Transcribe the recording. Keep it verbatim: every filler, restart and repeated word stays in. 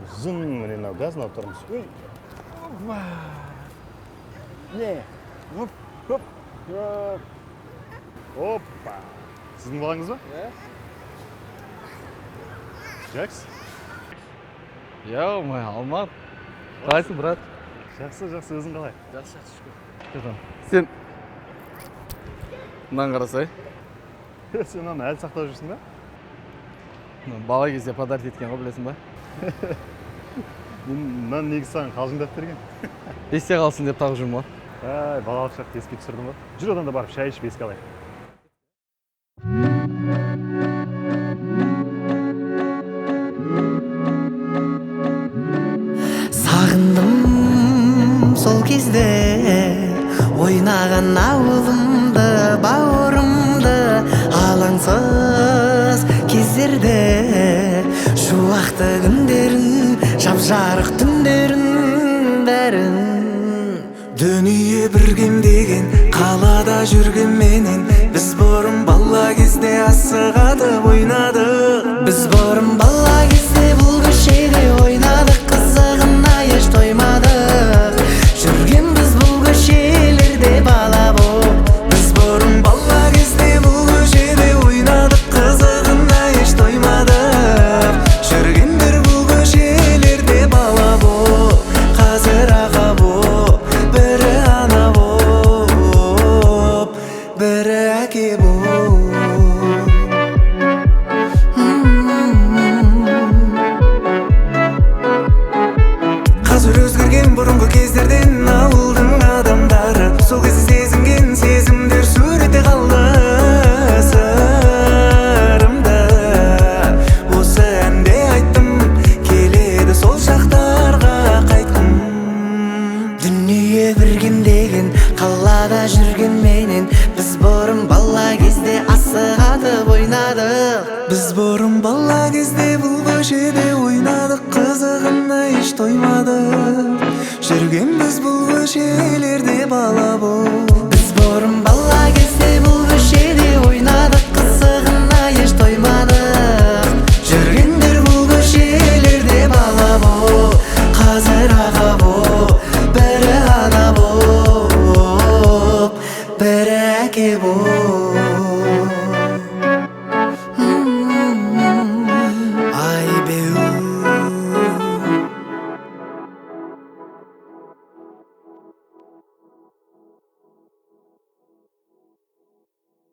Зын менен газын алып тұрмыз. Не? Хоп, хоп. Опа! Сіздің балаңыз ба? Жақсы. Ё-моё, Алмат. Қалайсың, брат? Жақсы, жақсы, өзің қалай? Жақсы, шүкір. Сен мынаны қарасай. Сен аны әлі сақтап жүрсің ба? Бала кезде подарить еткен ғой, білесің ба? Мен негізі саған қалжыңдап берген. Есте қалсын деп тағып жүрмін ғой. Ай, балалық шақты еске түсірдім ба? Жүр, одан да барып шай ішіп еске алайық. Сағындым сол кезде ойнаған ауылымды, бауырымды, алаңсыз кездерде, шуақты күндерін, жап-жарық түндерін бәрін. Дүние бір кемдеген қалада жүрген менен, біз бұрын бала кезде асығатып ойнадық. Біз бұрын бала кезде бұл көшеде ойнадық, қызығына еш тоймадық. Жүрген біз бұл көшелерде бала боп. Біз бұрын бала кезде бұл көшеде ойнадық, қызығына еш тоймадық. Жүргендер бұл көшелерде бала боп, қазір аға боп, бірі ана боп, бірі әке боп. Қазір өзгерген бұрынғы кездерден ауылдың адамдары, сол кезде сезінген сезімдер суретте қалды сырымда. Осы әнде айттым, келеді сол шақтарға қайтқым. Дүние бір кемдеген қалада жүрген менен, біз бұрын бала кезде асығатып ойнадық. Біз бұрын бала кезде бұл көшеде ойнадық, қызығына еш тоймадық. Жүрген біз бұл көшелерде бала боп. Біз бұрын бала